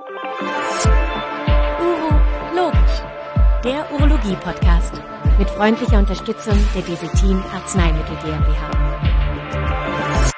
Urologisch, der Urologie-Podcast mit freundlicher Unterstützung der Desetin Arzneimittel GmbH.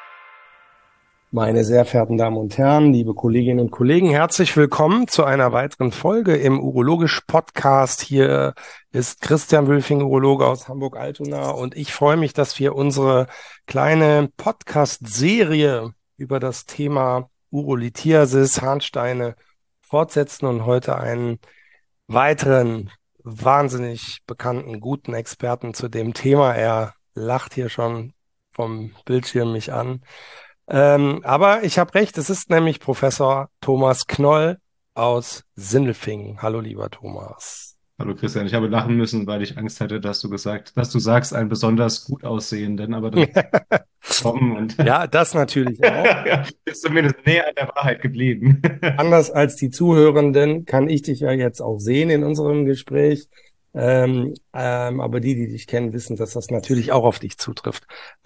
Meine sehr verehrten Damen und Herren, liebe Kolleginnen und Kollegen, herzlich willkommen zu einer weiteren Folge im Urologisch-Podcast. Hier ist Christian Wülfing, Urologe aus Hamburg-Altona, und ich freue mich, dass wir unsere kleine Podcast-Serie über das Thema Urolithiasis, Harnsteine fortsetzen und heute einen weiteren wahnsinnig bekannten, guten Experten zu dem Thema. Er lacht hier schon vom Bildschirm mich an. Aber ich habe recht, es ist nämlich Professor Thomas Knoll aus Sindelfingen. Hallo, lieber Thomas. Hallo Christian, ich habe lachen müssen, weil ich Angst hatte, dass du sagst, einen besonders gut aussehenden, aber dann kommen und Ja, das natürlich auch. ja, ist zumindest näher an der Wahrheit geblieben. Anders als die Zuhörenden kann ich dich ja jetzt auch sehen in unserem Gespräch. Aber die dich kennen, wissen, dass das natürlich auch auf dich zutrifft.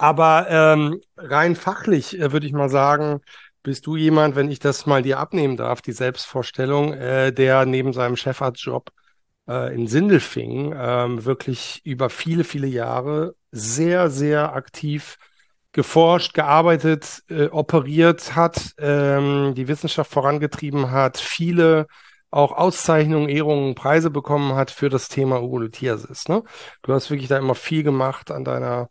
Aber rein fachlich würde ich mal sagen, bist du jemand, wenn ich das mal dir abnehmen darf, die Selbstvorstellung, der neben seinem Chefarztjob in Sindelfingen wirklich über viele, viele Jahre sehr, sehr aktiv geforscht, gearbeitet, operiert hat, die Wissenschaft vorangetrieben hat, viele auch Auszeichnungen, Ehrungen, Preise bekommen hat für das Thema Urolithiasis, ne? Du hast wirklich da immer viel gemacht an deiner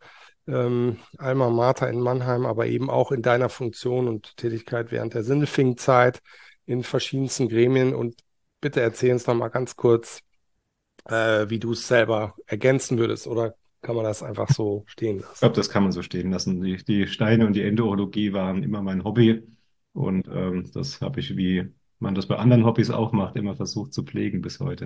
Alma Mater in Mannheim, aber eben auch in deiner Funktion und Tätigkeit während der Sindelfingen-Zeit in verschiedensten Gremien. Und bitte erzähl uns noch mal ganz kurz, wie du es selber ergänzen würdest, oder kann man das einfach so stehen lassen? Ich glaube, das kann man so stehen lassen. Die Steine und die Endourologie waren immer mein Hobby, und das habe ich, wie man das bei anderen Hobbys auch macht, immer versucht zu pflegen bis heute.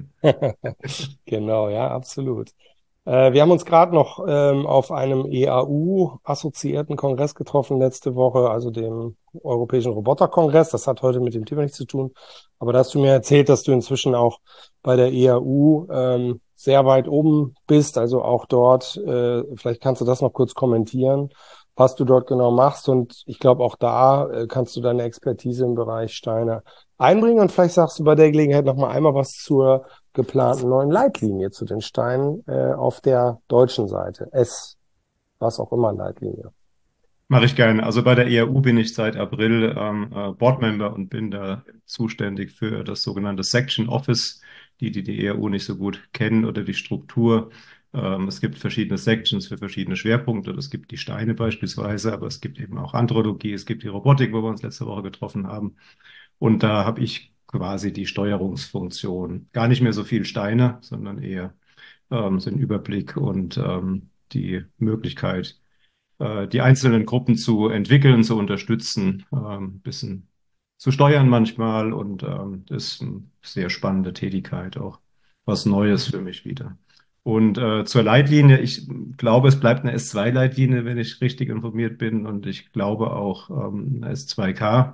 Genau, ja, absolut. Wir haben uns gerade noch auf einem EAU-assoziierten Kongress getroffen letzte Woche, also dem Europäischen Roboterkongress. Das hat heute mit dem Thema nichts zu tun. Aber da hast du mir erzählt, dass du inzwischen auch bei der EAU sehr weit oben bist, also auch dort. Vielleicht kannst du das noch kurz kommentieren, was du dort genau machst. Und ich glaube, auch da kannst du deine Expertise im Bereich Steine einbringen. Und vielleicht sagst du bei der Gelegenheit noch mal einmal was zur geplanten neuen Leitlinie zu den Steinen auf der deutschen Seite. Was auch immer Leitlinie. Mache ich gerne. Also bei der EAU bin ich seit April Boardmember und bin da zuständig für das sogenannte Section Office, die EAU nicht so gut kennen oder die Struktur. Es gibt verschiedene Sections für verschiedene Schwerpunkte. Es gibt die Steine beispielsweise, aber es gibt eben auch Andrologie, es gibt die Robotik, wo wir uns letzte Woche getroffen haben. Und da habe ich quasi die Steuerungsfunktion. Gar nicht mehr so viel Steine, sondern eher so den Überblick und die Möglichkeit, die einzelnen Gruppen zu entwickeln, zu unterstützen, ein bisschen zu steuern manchmal. Und das ist eine sehr spannende Tätigkeit, auch was Neues für mich wieder. Und zur Leitlinie, ich glaube, es bleibt eine S2-Leitlinie, wenn ich richtig informiert bin. Und ich glaube auch eine S2K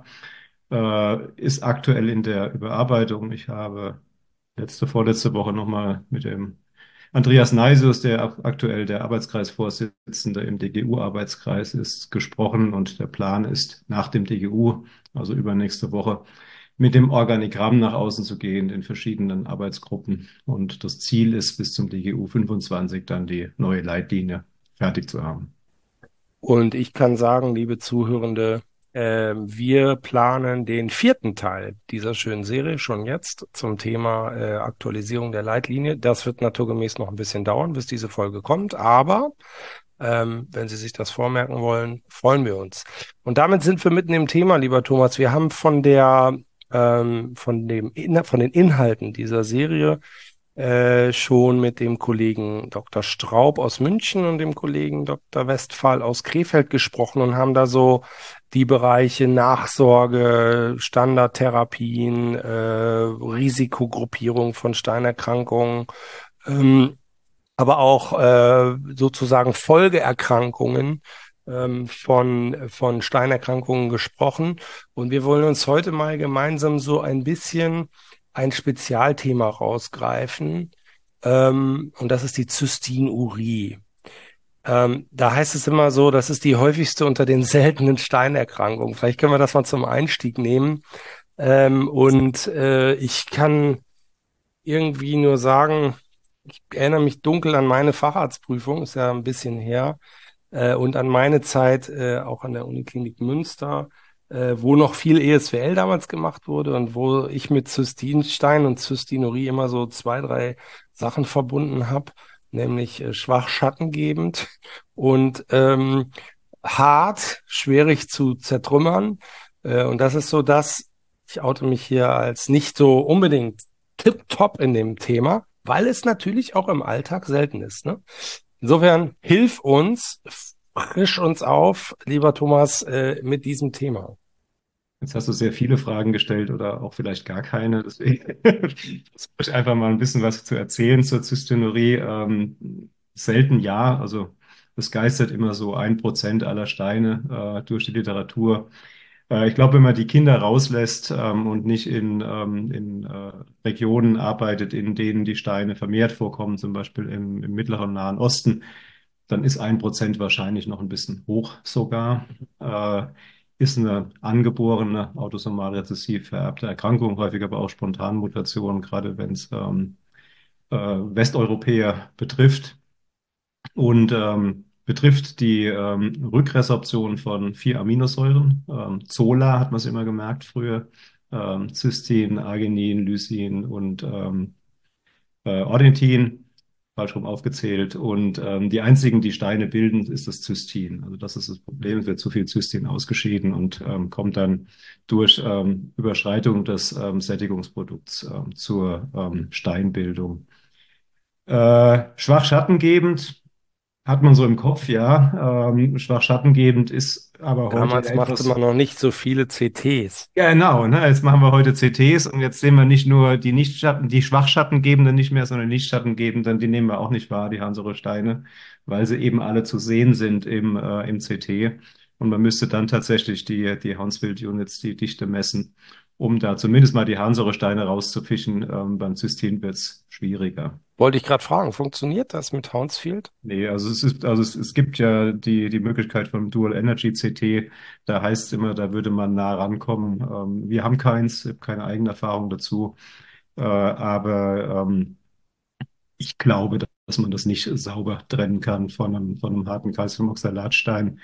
ist aktuell in der Überarbeitung. Ich habe vorletzte Woche nochmal mit dem Andreas Neisius, der aktuell der Arbeitskreisvorsitzende im DGU-Arbeitskreis ist, gesprochen, und der Plan ist, nach dem DGU, also übernächste Woche, mit dem Organigramm nach außen zu gehen in verschiedenen Arbeitsgruppen. Und das Ziel ist, bis zum DGU 25 dann die neue Leitlinie fertig zu haben. Und ich kann sagen, liebe Zuhörende, wir planen den 4. Teil dieser schönen Serie schon jetzt zum Thema Aktualisierung der Leitlinie. Das wird naturgemäß noch ein bisschen dauern, bis diese Folge kommt, aber wenn Sie sich das vormerken wollen, freuen wir uns. Und damit sind wir mitten im Thema, lieber Thomas. Wir haben von den Inhalten dieser Serie schon mit dem Kollegen Dr. Straub aus München und dem Kollegen Dr. Westphal aus Krefeld gesprochen und haben da so die Bereiche Nachsorge, Standardtherapien, Risikogruppierung von Steinerkrankungen, aber auch sozusagen Folgeerkrankungen von Steinerkrankungen gesprochen. Und wir wollen uns heute mal gemeinsam so ein bisschen ein Spezialthema rausgreifen, und das ist die Zystinurie. Da heißt es immer so, das ist die häufigste unter den seltenen Steinerkrankungen. Vielleicht können wir das mal zum Einstieg nehmen. Ich kann irgendwie nur sagen, ich erinnere mich dunkel an meine Facharztprüfung, ist ja ein bisschen her, und an meine Zeit auch an der Uniklinik Münster, wo noch viel ESWL damals gemacht wurde und wo ich mit Zystinstein und Zystinurie immer so zwei, drei Sachen verbunden habe, nämlich schwach schattengebend und hart, schwierig zu zertrümmern. Und das ist so das, ich oute mich hier als nicht so unbedingt tipptopp in dem Thema, weil es natürlich auch im Alltag selten ist. Ne? Insofern hilf uns, frisch uns auf, lieber Thomas, mit diesem Thema. Jetzt hast du sehr viele Fragen gestellt oder auch vielleicht gar keine. Deswegen versuche ich einfach mal ein bisschen was zu erzählen zur Zystinurie. Selten ja, also es geistert immer so 1% aller Steine durch die Literatur. Ich glaube, wenn man die Kinder rauslässt und nicht in Regionen arbeitet, in denen die Steine vermehrt vorkommen, zum Beispiel im Mittleren Nahen Osten, dann ist 1% wahrscheinlich noch ein bisschen hoch sogar. Ist eine angeborene autosomal rezessiv vererbte Erkrankung, häufig aber auch Spontanmutation, gerade wenn es Westeuropäer betrifft und betrifft die Rückresorption von 4 Aminosäuren. Zola hat man es immer gemerkt früher. Cystein, Arginin, Lysin und Ornithin, falsch rum aufgezählt. Und die einzigen, die Steine bilden, ist das Cystin. Also das ist das Problem. Es wird zu viel Cystin ausgeschieden und kommt dann durch Überschreitung des Sättigungsprodukts zur Steinbildung. Schwach schattengebend hat man so im Kopf, ja. Schwach schattengebend ist aber heute Damals machte man etwas. noch nicht so viele CTs. Ja, genau, ne? Jetzt machen wir heute CTs und jetzt sehen wir nicht nur die Nichtschatten, die Schwachschattengebenden nicht mehr, sondern die Lichtschattengebenden, die nehmen wir auch nicht wahr, die Harnsäuresteine, weil sie eben alle zu sehen sind im CT. Und man müsste dann tatsächlich die Hounsfield-Units, die Dichte messen, um da zumindest mal die Harnsäuresteine rauszufischen. Beim Cystein wird's schwieriger. Wollte ich gerade fragen, funktioniert das mit Hounsfield? Nee, es gibt ja die Möglichkeit von Dual Energy CT. Da heißt es immer, da würde man nah rankommen. Wir haben keins, ich habe keine eigene Erfahrung dazu. Aber ich glaube, dass man das nicht sauber trennen kann von einem harten Calciumoxalatstein.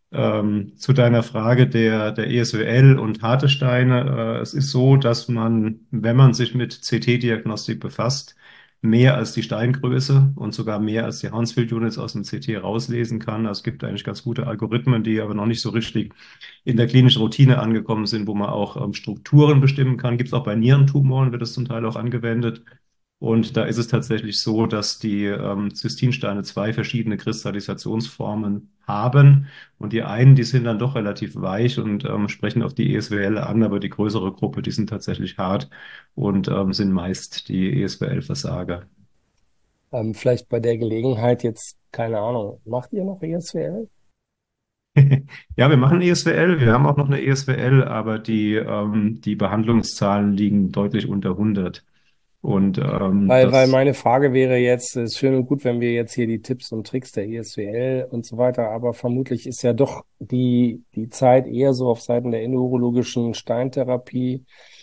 Zu deiner Frage der ESWL und harte Steine. Es ist so, dass man, wenn man sich mit CT-Diagnostik befasst, mehr als die Steingröße und sogar mehr als die Hounsfield-Units aus dem CT rauslesen kann. Also es gibt eigentlich ganz gute Algorithmen, die aber noch nicht so richtig in der klinischen Routine angekommen sind, wo man auch Strukturen bestimmen kann. Gibt es auch bei Nierentumoren, wird das zum Teil auch angewendet. Und da ist es tatsächlich so, dass die Zystinsteine zwei verschiedene Kristallisationsformen haben. Und die einen, die sind dann doch relativ weich und sprechen auf die ESWL an, aber die größere Gruppe, die sind tatsächlich hart und sind meist die ESWL-Versager. Vielleicht bei der Gelegenheit jetzt, keine Ahnung, macht ihr noch ESWL? Ja, wir machen ESWL, wir haben auch noch eine ESWL, aber die Behandlungszahlen liegen deutlich unter 100. Und Weil meine Frage wäre jetzt, es ist schön und gut, wenn wir jetzt hier die Tipps und Tricks der ESWL und so weiter, aber vermutlich ist ja doch die Zeit eher so auf Seiten der inneurologischen Steintherapie.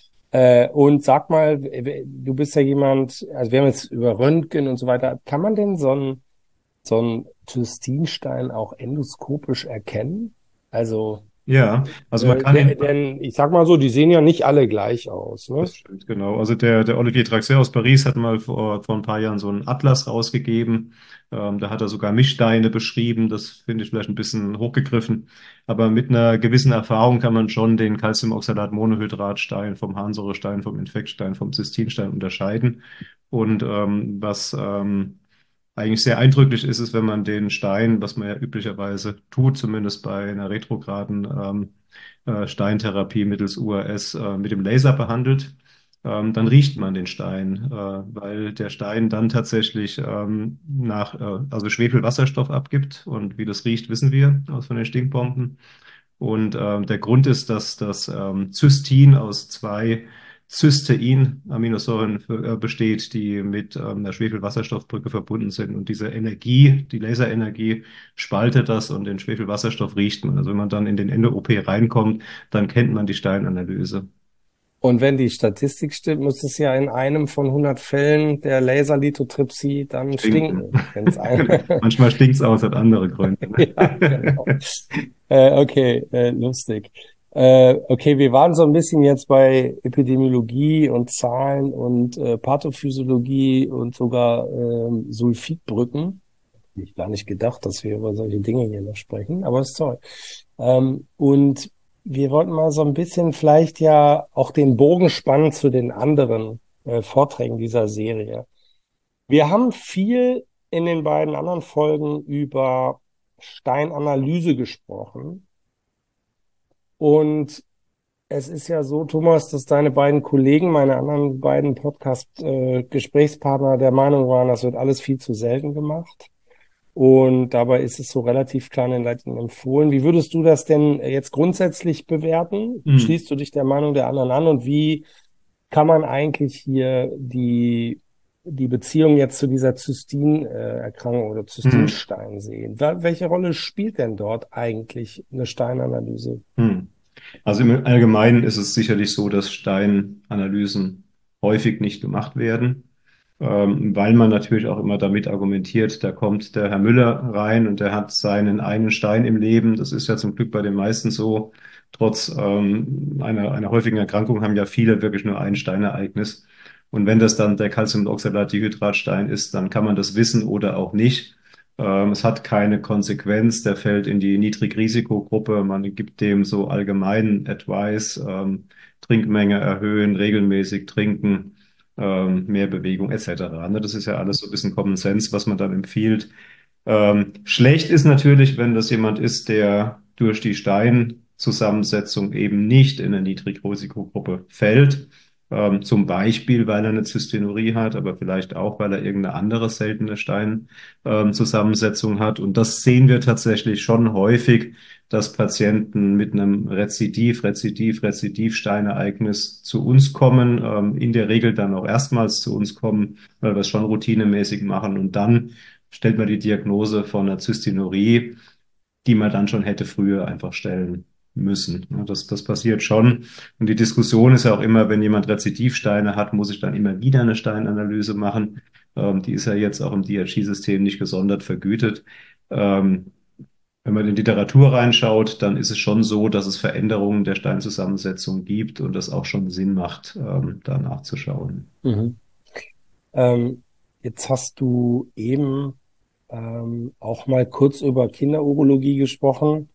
Und sag mal, du bist ja jemand, also wir haben jetzt über Röntgen und so weiter, kann man denn so einen Zystinstein auch endoskopisch erkennen? Also, ja, also man kann ihn. denn ich sag mal so, die sehen ja nicht alle gleich aus, ne? Das stimmt, genau. Also der Olivier Traxel aus Paris hat mal vor ein paar Jahren so einen Atlas rausgegeben. Da hat er sogar Mischsteine beschrieben. Das finde ich vielleicht ein bisschen hochgegriffen. Aber mit einer gewissen Erfahrung kann man schon den Calciumoxalat-Monohydratstein vom Harnsäurestein, vom Infektstein, vom Zystinstein unterscheiden. Und was eigentlich sehr eindrücklich ist, ist, wenn man den Stein, was man ja üblicherweise tut, zumindest bei einer retrograden Steintherapie mittels UAS mit dem Laser behandelt, dann riecht man den Stein, weil der Stein dann tatsächlich also Schwefelwasserstoff abgibt. Und wie das riecht, wissen wir aus von den Stinkbomben. Und der Grund ist, dass das Cystin aus zwei Cystein-Aminosäuren besteht, die mit einer Schwefelwasserstoffbrücke verbunden sind. Und diese Energie, die Laserenergie, spaltet das und den Schwefelwasserstoff riecht man. Also wenn man dann in den Endo-OP reinkommt, dann kennt man die Steinanalyse. Und wenn die Statistik stimmt, muss es ja in einem von 100 Fällen der Laserlithotripsie dann stinken. Wenn's Manchmal stinkt's aus, hat andere Gründe. Ja, genau. Okay, lustig. Okay, wir waren so ein bisschen jetzt bei Epidemiologie und Zahlen und Pathophysiologie und sogar Sulfidbrücken. Ich gar nicht gedacht, dass wir über solche Dinge hier noch sprechen, aber ist toll. Und wir wollten mal so ein bisschen vielleicht ja auch den Bogen spannen zu den anderen Vorträgen dieser Serie. Wir haben viel in den beiden anderen Folgen über Steinanalyse gesprochen. Und es ist ja so, Thomas, dass deine beiden Kollegen, meine anderen beiden Podcast-Gesprächspartner der Meinung waren, das wird alles viel zu selten gemacht. Und dabei ist es so relativ klar in den Leitlinien empfohlen. Wie würdest du das denn jetzt grundsätzlich bewerten? Schließt du dich der Meinung der anderen an? Und wie kann man eigentlich hier die Beziehung jetzt zu dieser Zystin-Erkrankung oder Zystinstein sehen? Welche Rolle spielt denn dort eigentlich eine Steinanalyse? Also im Allgemeinen ist es sicherlich so, dass Steinanalysen häufig nicht gemacht werden, weil man natürlich auch immer damit argumentiert, da kommt der Herr Müller rein und der hat seinen einen Stein im Leben. Das ist ja zum Glück bei den meisten so. Trotz einer häufigen Erkrankung haben ja viele wirklich nur ein Steinereignis. Und wenn das dann der Calciumoxalat-Dihydratstein ist, dann kann man das wissen oder auch nicht. Es hat keine Konsequenz, der fällt in die Niedrigrisikogruppe. Man gibt dem so allgemeinen Advice, Trinkmenge erhöhen, regelmäßig trinken, mehr Bewegung etc. Das ist ja alles so ein bisschen Common Sense, was man dann empfiehlt. Schlecht ist natürlich, wenn das jemand ist, der durch die Steinzusammensetzung eben nicht in eine Niedrigrisikogruppe fällt. Zum Beispiel, weil er eine Zystinurie hat, aber vielleicht auch, weil er irgendeine andere seltene Steinzusammensetzung hat. Und das sehen wir tatsächlich schon häufig, dass Patienten mit einem Rezidivsteinereignis zu uns kommen, in der Regel dann auch erstmals zu uns kommen, weil wir es schon routinemäßig machen. Und dann stellt man die Diagnose von einer Zystinurie, die man dann schon hätte früher einfach stellen müssen. Das passiert schon. Und die Diskussion ist ja auch immer, wenn jemand Rezidivsteine hat, muss ich dann immer wieder eine Steinanalyse machen. Die ist ja jetzt auch im DRG-System nicht gesondert vergütet. Wenn man in die Literatur reinschaut, dann ist es schon so, dass es Veränderungen der Steinzusammensetzung gibt und das auch schon Sinn macht, da nachzuschauen. Mhm. Jetzt hast du eben auch mal kurz über Kinderurologie gesprochen.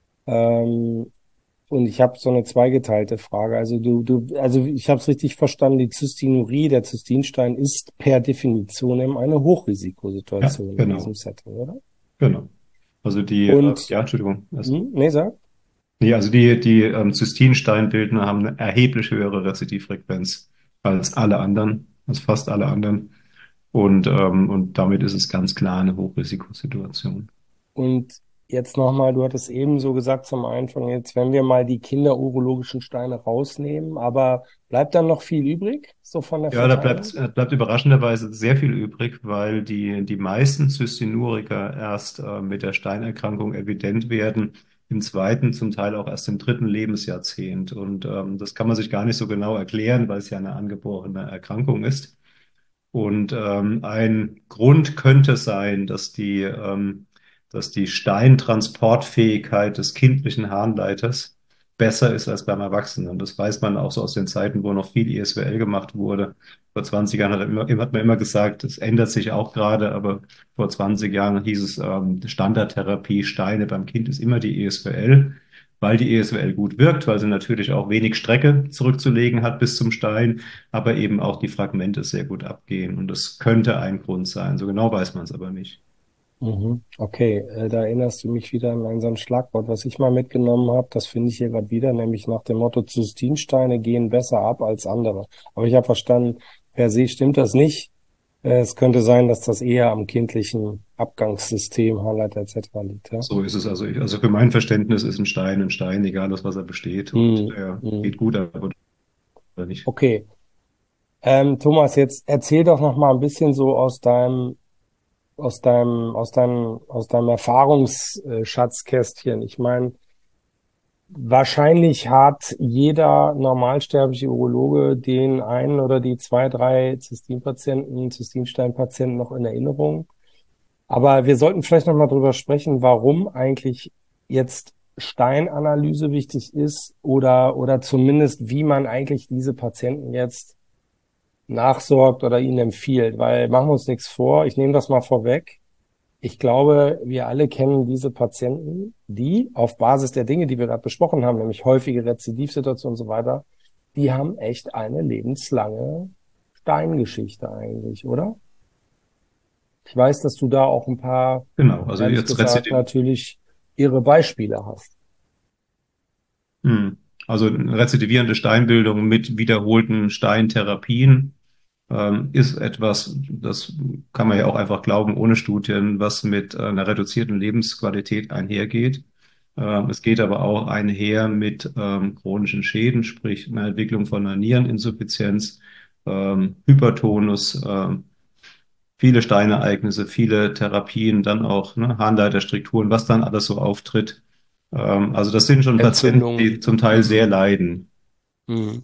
Und ich habe so eine zweigeteilte Frage. Also also ich habe es richtig verstanden, die Zystinurie, der Zystinstein ist per Definition eben eine Hochrisikosituation Ja, in genau. diesem Setting, oder? Genau. Also ja, Entschuldigung. Nee, sag. Nee, also die Zystinsteinbildner haben eine erheblich höhere Rezidivfrequenz als alle anderen, als fast alle anderen. Und damit ist es ganz klar eine Hochrisikosituation. Und jetzt nochmal, du hattest eben so gesagt zum Anfang, jetzt wenn wir mal die kinderurologischen Steine rausnehmen, aber bleibt dann noch viel übrig, so von der Ja, da Verteilung? bleibt überraschenderweise sehr viel übrig, weil die meisten Zystinuriker erst mit der Steinerkrankung evident werden, im zweiten, zum Teil auch erst im dritten Lebensjahrzehnt. Und das kann man sich gar nicht so genau erklären, weil es ja eine angeborene Erkrankung ist. Und ein Grund könnte sein, dass die Steintransportfähigkeit des kindlichen Harnleiters besser ist als beim Erwachsenen. Das weiß man auch so aus den Zeiten, wo noch viel ISWL gemacht wurde. Vor 20 Jahren hat man immer gesagt, es ändert sich auch gerade, aber vor 20 Jahren hieß es, Standardtherapie, Steine beim Kind ist immer die ESWL, weil die ESWL gut wirkt, weil sie natürlich auch wenig Strecke zurückzulegen hat bis zum Stein, aber eben auch die Fragmente sehr gut abgehen. Und das könnte ein Grund sein. So genau weiß man es aber nicht. Mhm. Okay, da erinnerst du mich wieder an so ein Schlagwort, was ich mal mitgenommen habe. Das finde ich hier gerade wieder, nämlich nach dem Motto, Zystinsteine gehen besser ab als andere. Aber ich habe verstanden, per se stimmt das nicht. Es könnte sein, dass das eher am kindlichen Abgangssystem, Harnleiter etc. liegt. Ja? So ist es. Also für mein Verständnis ist ein Stein, egal aus was er besteht. Und Mhm. er Mhm. geht gut ab oder nicht. Okay, Thomas, jetzt erzähl doch noch mal ein bisschen so aus deinem Erfahrungsschatzkästchen. Ich meine, Wahrscheinlich hat jeder normalsterbliche Urologe den einen oder die zwei, drei Zystinsteinpatienten noch in Erinnerung. Aber wir sollten vielleicht noch mal drüber sprechen, warum eigentlich jetzt Steinanalyse wichtig ist oder zumindest wie man eigentlich diese Patienten jetzt nachsorgt oder ihnen empfiehlt. Weil machen wir uns nichts vor, ich nehme das mal vorweg. Ich glaube, wir alle kennen diese Patienten, die auf Basis der Dinge, die wir gerade besprochen haben, nämlich häufige Rezidivsituationen und so weiter, die haben echt eine lebenslange Steingeschichte eigentlich, oder? Ich weiß, dass du da auch ein paar, Genau, also ehrlich jetzt gesagt, Rezidiv. natürlich irre Beispiele hast. Hm. Also eine rezidivierende Steinbildung mit wiederholten Steintherapien ist etwas, das kann man ja auch einfach glauben, ohne Studien, was mit einer reduzierten Lebensqualität einhergeht. Es geht aber auch einher mit chronischen Schäden, sprich einer Entwicklung von einer Niereninsuffizienz, Hypertonus, viele Steinereignisse, viele Therapien, dann auch ne, Harnleiterstrukturen, was dann alles so auftritt. Also das sind schon Patienten, die Entzündungen. zum Teil sehr leiden. Mhm.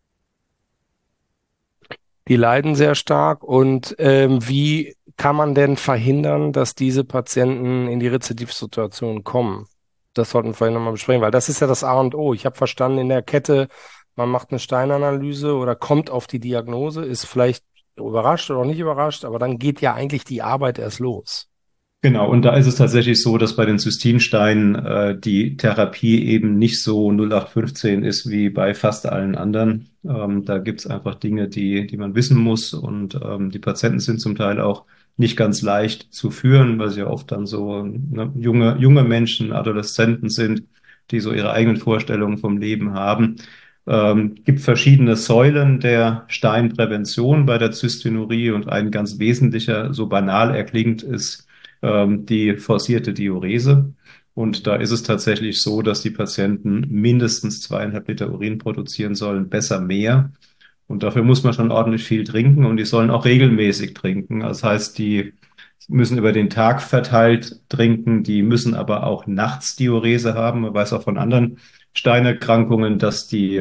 Die leiden sehr stark. Und wie kann man denn verhindern, dass diese Patienten in die Rezidivsituation kommen? Das sollten wir vielleicht nochmal besprechen, weil das ist ja das A und O. Ich habe verstanden, in der Kette, man macht eine Steinanalyse oder kommt auf die Diagnose, ist vielleicht überrascht oder nicht überrascht, aber dann geht ja eigentlich die Arbeit erst los. Genau, und da ist es tatsächlich so, dass bei den Zystinsteinen die Therapie eben nicht so 0815 ist wie bei fast allen anderen. Da gibt's einfach Dinge, die man wissen muss und die Patienten sind zum Teil auch nicht ganz leicht zu führen, weil sie ja oft dann so ne, junge Menschen, Adoleszenten sind, die so ihre eigenen Vorstellungen vom Leben haben. Gibt verschiedene Säulen der Steinprävention bei der Zystinurie und ein ganz wesentlicher, so banal er klingt, ist die forcierte Diurese. Und da ist es tatsächlich so, dass die Patienten mindestens 2,5 Liter Urin produzieren sollen, besser mehr. Und dafür muss man schon ordentlich viel trinken und die sollen auch regelmäßig trinken. Das heißt, die müssen über den Tag verteilt trinken, die müssen aber auch nachts Diurese haben. Man weiß auch von anderen Steinerkrankungen, dass die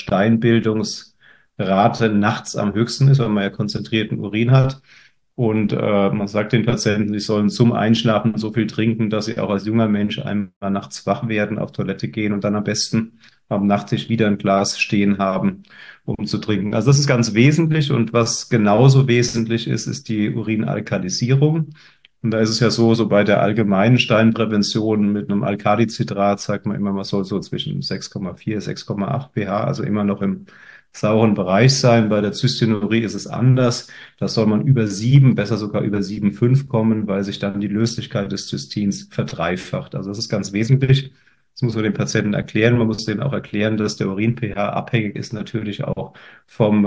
Steinbildungsrate nachts am höchsten ist, weil man ja konzentrierten Urin hat. Und man sagt den Patienten, sie sollen zum Einschlafen so viel trinken, dass sie auch als junger Mensch einmal nachts wach werden, auf Toilette gehen und dann am besten am Nachttisch wieder ein Glas stehen haben, um zu trinken. Also das ist ganz wesentlich. Und was genauso wesentlich ist, ist die Urinalkalisierung. Und da ist es ja so, so bei der allgemeinen Steinprävention mit einem Alkalicitrat sagt man immer, man soll so zwischen 6,4, 6,8 pH, also immer noch im sauren Bereich sein. Bei der Zystinurie ist es anders. Da soll man über 7, besser sogar über 7,5 kommen, weil sich dann die Löslichkeit des Zystins verdreifacht. Also das ist ganz wesentlich. Das muss man den Patienten erklären. Man muss denen auch erklären, dass der Urin-pH abhängig ist natürlich auch vom,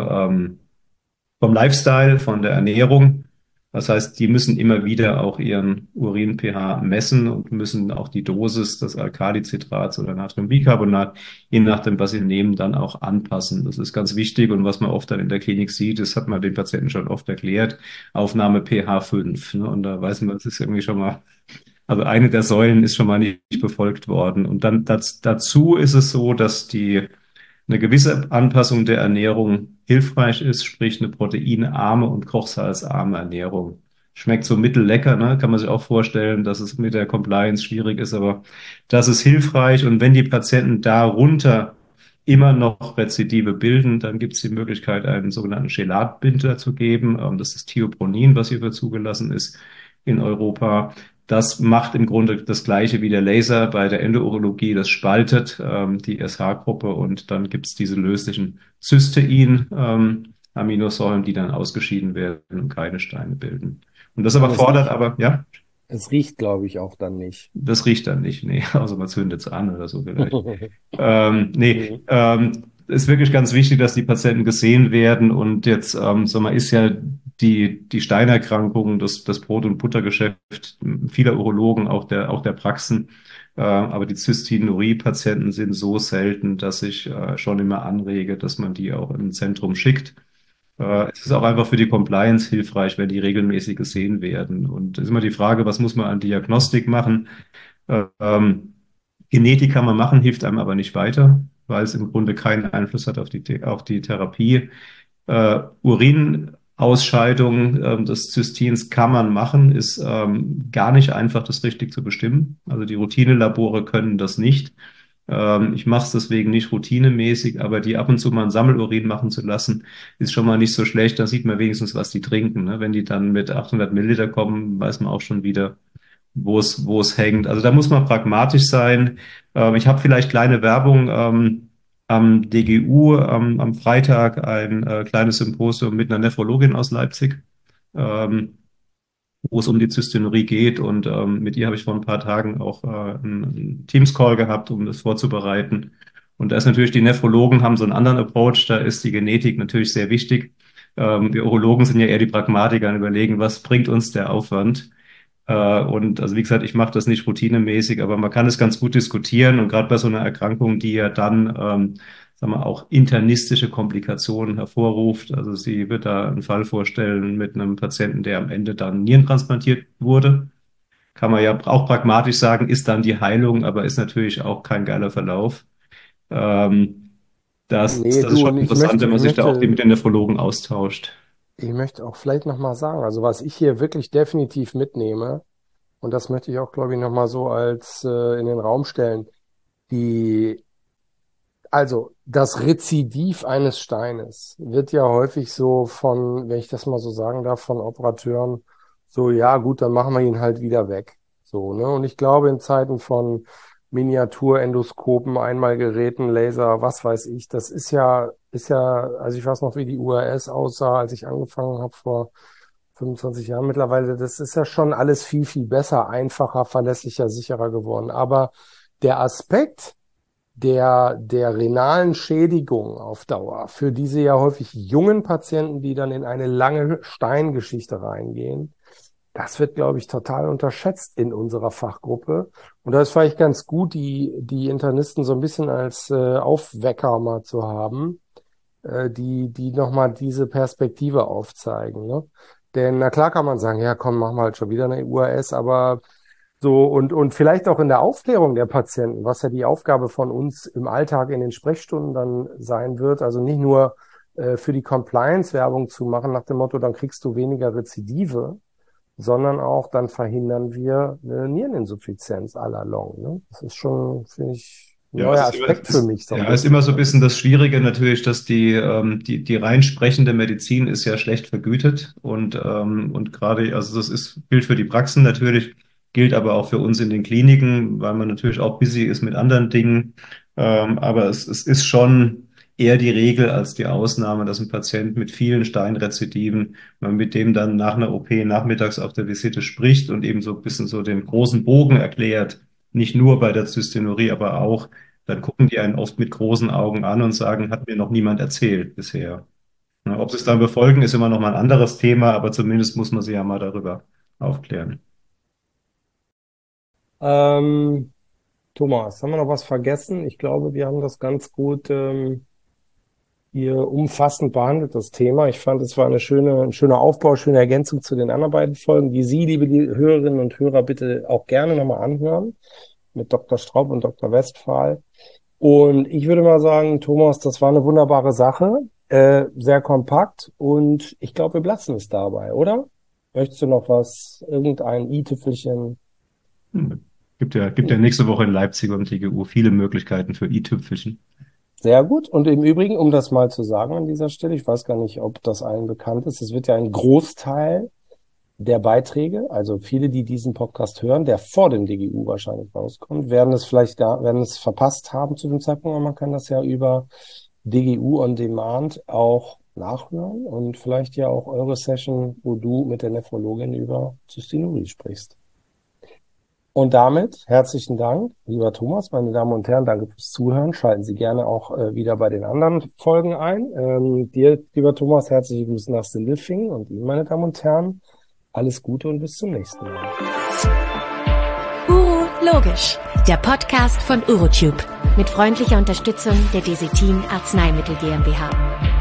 vom Lifestyle, von der Ernährung. Das heißt, die müssen immer wieder auch ihren Urin-pH messen und müssen auch die Dosis des Alkalicitrats oder Natriumbicarbonat, je nachdem, was sie nehmen, dann auch anpassen. Das ist ganz wichtig und was man oft dann in der Klinik sieht, das hat man den Patienten schon oft erklärt, Aufnahme pH 5. Ne? Und da weiß man, das ist irgendwie schon mal, also eine der Säulen ist schon mal nicht befolgt worden. Und dann dazu ist es so, dass die eine gewisse Anpassung der Ernährung hilfreich ist, sprich eine proteinarme und kochsalzarme Ernährung. Schmeckt so mittellecker, ne? Kann man sich auch vorstellen, dass es mit der Compliance schwierig ist, aber das ist hilfreich. Und wenn die Patienten darunter immer noch Rezidive bilden, dann gibt es die Möglichkeit, einen sogenannten Chelatbinder zu geben. Das ist Thiopronin, was hierfür zugelassen ist in Europa. Das macht im Grunde das Gleiche wie der Laser bei der Endourologie. Das spaltet die SH-Gruppe und dann gibt es diese löslichen Cystein-Aminosäuren, die dann ausgeschieden werden und keine Steine bilden. Und das Und aber fordert aber, ja, es riecht, glaube ich, auch dann nicht. das riecht dann nicht. Nee, also man zündet es an oder so vielleicht. Nee, Mhm. ist wirklich ganz wichtig, dass die Patienten gesehen werden. Und jetzt, sag mal, ist ja die Steinerkrankung, das Brot- und Buttergeschäft vieler Urologen, auch der Praxen. Aber die Zystinurie-Patienten sind so selten, dass ich schon immer anrege, dass man die auch im Zentrum schickt. Es ist auch einfach für die Compliance hilfreich, wenn die regelmäßig gesehen werden. Und es ist immer die Frage, was muss man an Diagnostik machen? Ähm, Genetik kann man machen, hilft einem aber nicht weiter, weil es im Grunde keinen Einfluss hat auf auf die Therapie. Urinausscheidung des Zystins kann man machen, ist gar nicht einfach, das richtig zu bestimmen. Also die Routinelabore können das nicht. Ich mache es deswegen nicht routinemäßig, aber die ab und zu mal ein Sammelurin machen zu lassen, ist schon mal nicht so schlecht. Da sieht man wenigstens, was die trinken. Ne? Wenn die dann mit 800 Milliliter kommen, weiß man auch schon wieder, wo es hängt. Also da muss man pragmatisch sein. Ich habe vielleicht kleine Werbung. Am DGU am Freitag ein kleines Symposium mit einer Nephrologin aus Leipzig, wo es um die Zystinurie geht. Und mit ihr habe ich vor ein paar Tagen auch einen Teams-Call gehabt, um das vorzubereiten. Und da ist natürlich, die Nephrologen haben so einen anderen Approach, da ist die Genetik natürlich sehr wichtig. Wir Urologen sind ja eher die Pragmatiker und überlegen, was bringt uns der Aufwand? Und also wie gesagt, ich mache das nicht routinemäßig, aber man kann es ganz gut diskutieren. Und gerade bei so einer Erkrankung, die ja dann, sagen wir, auch internistische Komplikationen hervorruft. Also sie wird da einen Fall vorstellen mit einem Patienten, der am Ende dann nierentransplantiert wurde. Kann man ja auch pragmatisch sagen, ist dann die Heilung, aber ist natürlich auch kein geiler Verlauf. Nee, Das ist du, schon und interessant, wenn man sich da auch mit den Nephrologen austauscht. ich möchte auch vielleicht nochmal sagen, also was ich hier wirklich definitiv mitnehme, und das möchte ich auch, glaube ich, nochmal so als in den Raum stellen, die Also das Rezidiv eines Steines wird ja häufig so von, wenn ich das mal so sagen darf, von Operateuren so, ja gut, dann machen wir ihn halt wieder weg. So, ne? Und ich glaube, in Zeiten von Miniaturendoskopen, Einmalgeräten, Laser, was weiß ich, das ist ja, also ich weiß noch, wie die URS aussah, als ich angefangen habe vor 25 Jahren mittlerweile. Das ist ja schon alles viel, viel besser, einfacher, verlässlicher, sicherer geworden. Aber der Aspekt der renalen Schädigung auf Dauer für diese ja häufig jungen Patienten, die dann in eine lange Steingeschichte reingehen, das wird, glaube ich, total unterschätzt in unserer Fachgruppe. Und da ist vielleicht ganz gut, die Internisten so ein bisschen als Aufwecker mal zu haben, die nochmal diese Perspektive aufzeigen. Ne? Denn na klar kann man sagen, ja komm, machen wir halt schon wieder eine UAS, aber so, und vielleicht auch in der Aufklärung der Patienten, was ja die Aufgabe von uns im Alltag in den Sprechstunden dann sein wird, also nicht nur für die Compliance-Werbung zu machen, nach dem Motto, dann kriegst du weniger Rezidive, sondern auch dann verhindern wir eine Niereninsuffizienz à la longue. Ne? Das ist schon, finde ich, ein Ja, neuer Aspekt für mich. So ein ist bisschen. immer so ein bisschen das Schwierige natürlich, dass die rein sprechende Medizin ist ja schlecht vergütet und gerade, also gilt für die Praxen natürlich, gilt aber auch für uns in den Kliniken, weil man natürlich auch busy ist mit anderen Dingen. Aber es ist schon eher die Regel als die Ausnahme, dass ein Patient mit vielen Steinrezidiven, man mit dem dann nach einer OP nachmittags auf der Visite spricht und eben so ein bisschen so den großen Bogen erklärt, nicht nur bei der Zystinurie, aber auch, dann gucken die einen oft mit großen Augen an und sagen, hat mir noch niemand erzählt bisher. Ja, ob sie es dann befolgen, ist immer noch mal ein anderes Thema, aber zumindest muss man sie ja mal darüber aufklären. Thomas, haben wir noch was vergessen? Ich glaube, wir haben das ganz gut hier umfassend behandelt, das Thema. Ich fand, es war ein schöner Aufbau, schöne Ergänzung zu den anderen beiden Folgen, die Sie, liebe Hörerinnen und Hörer, bitte auch gerne nochmal anhören mit Dr. Straub und Dr. Westphal. Und ich würde mal sagen, Thomas, das war eine wunderbare Sache, sehr kompakt und ich glaube, wir belassen es dabei, oder? Möchtest du noch was, irgendein i-Tüpfelchen? Gibt ja nächste Woche in Leipzig und TGU viele Möglichkeiten für i-Tüpfelchen. Sehr gut. Und im Übrigen, um das mal zu sagen an dieser Stelle, ich weiß gar nicht, ob das allen bekannt ist, es wird ja ein Großteil der Beiträge, also viele, die diesen Podcast hören, der vor dem DGU wahrscheinlich rauskommt, werden es verpasst haben zu dem Zeitpunkt, aber man kann das ja über DGU on Demand auch nachhören und vielleicht ja auch eure Session, wo du mit der Nephrologin über Zystinurie sprichst. Und damit herzlichen Dank, lieber Thomas, meine Damen und Herren, danke fürs Zuhören. Schalten Sie gerne auch wieder bei den anderen Folgen ein. Dir, lieber Thomas, herzliche Grüße nach Sindelfingen und Ihnen, meine Damen und Herren, alles Gute und bis zum nächsten Mal. Urologisch, der Podcast von Urotube mit freundlicher Unterstützung der Desetin Arzneimittel GmbH.